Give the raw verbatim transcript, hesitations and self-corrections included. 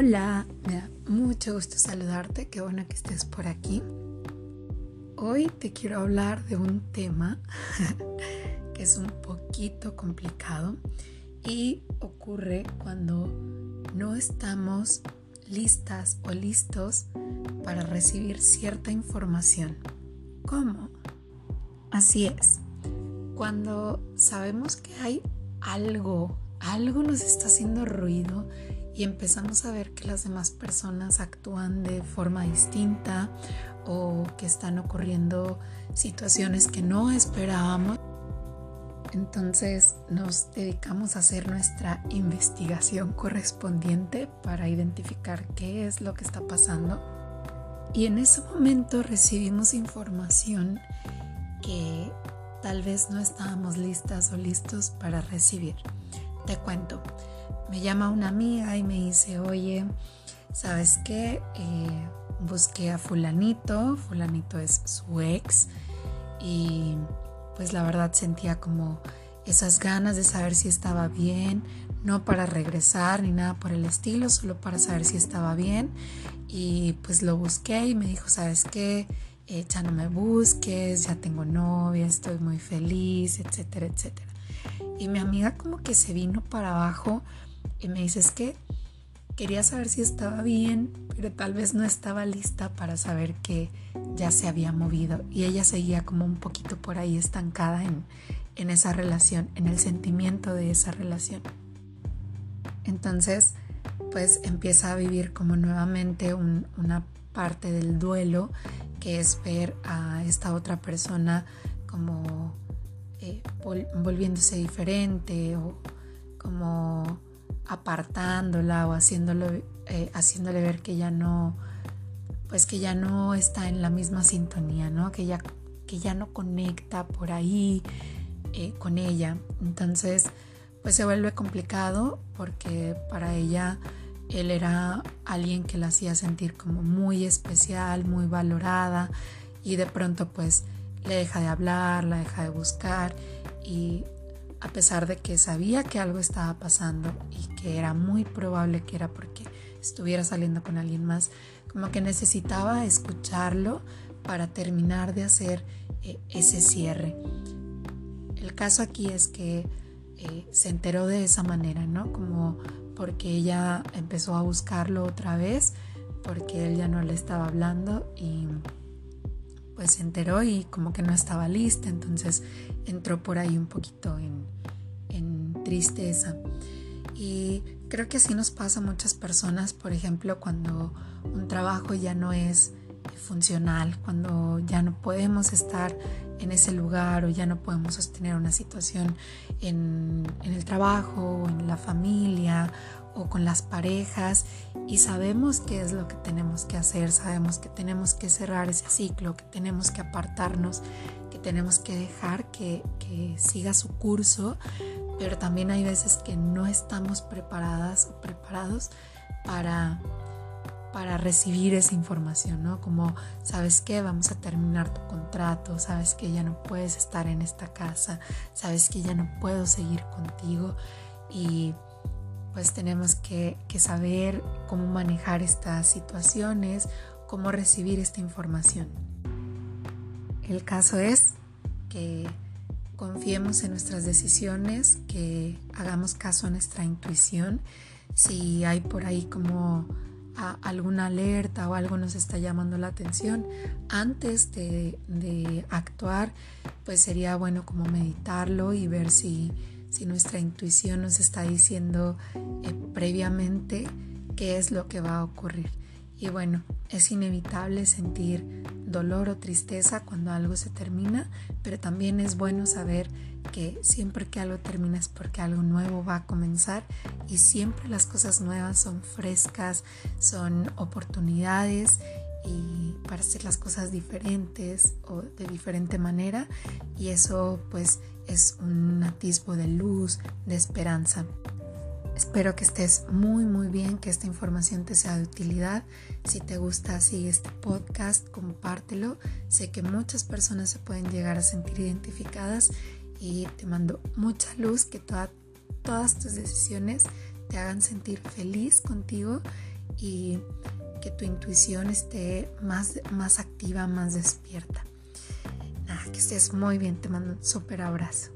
Hola, me da mucho gusto saludarte, qué bueno que estés por aquí. Hoy te quiero hablar de un tema que es un poquito complicado y ocurre cuando no estamos listas o listos para recibir cierta información. ¿Cómo? Así es, cuando sabemos que hay algo, algo nos está haciendo ruido y empezamos a ver que las demás personas actúan de forma distinta o que están ocurriendo situaciones que no esperábamos, entonces nos dedicamos a hacer nuestra investigación correspondiente para identificar qué es lo que está pasando. Y en ese momento recibimos información que tal vez no estábamos listas o listos para recibir. Te cuento, me llama una amiga y me dice, oye, ¿sabes qué? Eh, busqué a fulanito, fulanito es su ex, y pues la verdad sentía como esas ganas de saber si estaba bien, no para regresar ni nada por el estilo, solo para saber si estaba bien. Y pues lo busqué y me dijo, ¿sabes qué? Eh, ya no me busques, ya tengo novia, estoy muy feliz, etcétera, etcétera. Y mi amiga como que se vino para abajo y me dice, es que quería saber si estaba bien, pero tal vez no estaba lista para saber que ya se había movido. Y ella seguía como un poquito por ahí estancada en, en esa relación, en el sentimiento de esa relación. Entonces, pues empieza a vivir como nuevamente un, una parte del duelo, que es ver a esta otra persona como eh, vol- volviéndose diferente o como apartándola o haciéndolo, eh, haciéndole ver que ya no, pues que ya no está en la misma sintonía, ¿no? Que ya, que ya no conecta por ahí eh, con ella. Entonces, pues se vuelve complicado porque para ella él era alguien que la hacía sentir como muy especial, muy valorada, y de pronto pues le deja de hablar, la deja de buscar, y a pesar de que sabía que algo estaba pasando y que era muy probable que era porque estuviera saliendo con alguien más, como que necesitaba escucharlo para terminar de hacer eh, ese cierre. El caso aquí es que eh, se enteró de esa manera, ¿no? Como porque ella empezó a buscarlo otra vez, porque él ya no le estaba hablando, y pues se enteró y como que no estaba lista, entonces entró por ahí un poquito en, en tristeza. Y creo que así nos pasa a muchas personas, por ejemplo, cuando un trabajo ya no es funcional, cuando ya no podemos estar en ese lugar o ya no podemos sostener una situación en, en el trabajo o en la familia o con las parejas, y sabemos qué es lo que tenemos que hacer, sabemos que tenemos que cerrar ese ciclo, que tenemos que apartarnos, que tenemos que dejar que, que siga su curso, pero también hay veces que no estamos preparadas o preparados para, para recibir esa información, ¿no? Como, ¿sabes qué? Vamos a terminar tu contrato, sabes que ya no puedes estar en esta casa, sabes que ya no puedo seguir contigo, y pues tenemos que, que saber cómo manejar estas situaciones, cómo recibir esta información. El caso es que confiemos en nuestras decisiones, que hagamos caso a nuestra intuición. Si hay por ahí como a, alguna alerta o algo nos está llamando la atención, antes de, de actuar, pues sería bueno como meditarlo y ver si, si nuestra intuición nos está diciendo eh, previamente qué es lo que va a ocurrir. Y bueno, es inevitable sentir dolor o tristeza cuando algo se termina, pero también es bueno saber que siempre que algo termina es porque algo nuevo va a comenzar, y siempre las cosas nuevas son frescas, son oportunidades y para hacer las cosas diferentes o de diferente manera, y eso pues es un atisbo de luz, de esperanza. Espero que estés muy muy bien, que esta información te sea de utilidad. Si te gusta, sigue este podcast, compártelo. Sé que muchas personas se pueden llegar a sentir identificadas, y te mando mucha luz, que toda, todas tus decisiones te hagan sentir feliz contigo y que tu intuición esté más, más activa, más despierta. Nada, que estés muy bien, te mando un súper abrazo.